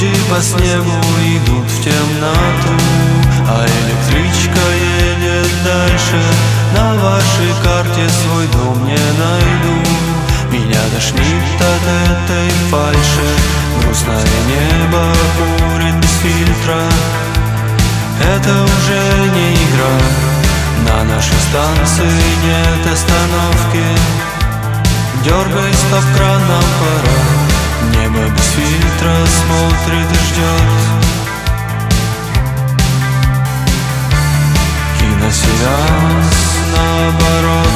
Люди по снегу идут в темноту, а электричка едет дальше. На вашей карте свой дом не найду. Меня тошнит от этой фальши. Грустное небо курит без фильтра. Это уже не игра. На нашей станции нет остановки. Дергай стоп-кран, нам пора. Небо без фильтра смотрит и ждет. Киносеанс наоборот.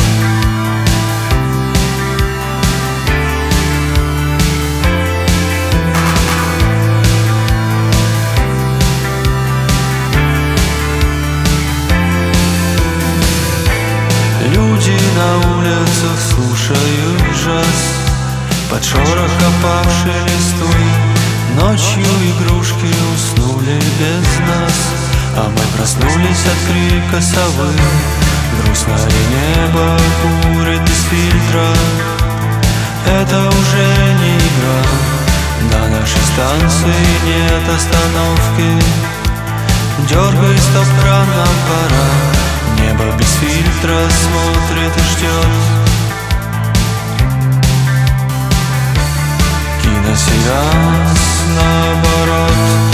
Люди на улицах слушают джаз под шорох опавшей листвы. Ночью игрушки уснули без нас, а мы проснулись от крика совы. Грустное небо курит без фильтра. Это уже не игра. На нашей станции нет остановки. Дергай стоп-кран, нам пора. Небо без фильтра смотрит и ждет. Киносеанс наоборот.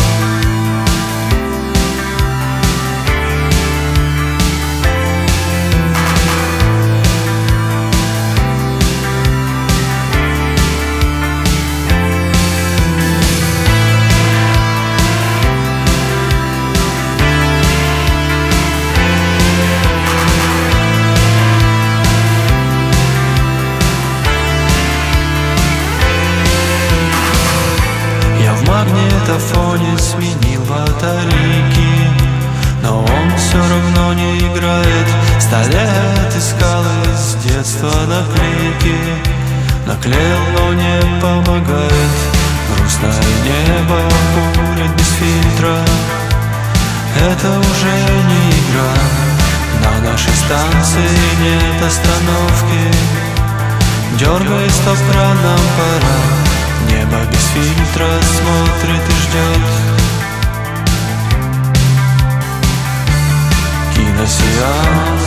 В магнитофоне сменил батарейки, но он все равно не играет. 100 лет искал из детства наклейки, наклеил, но не помогает. Грустное небо курит без фильтра. Это уже не игра. На нашей станции нет остановки. Дергай стоп-кран, нам пора. Небо без фильтра смотрит и ждет. Киносеанс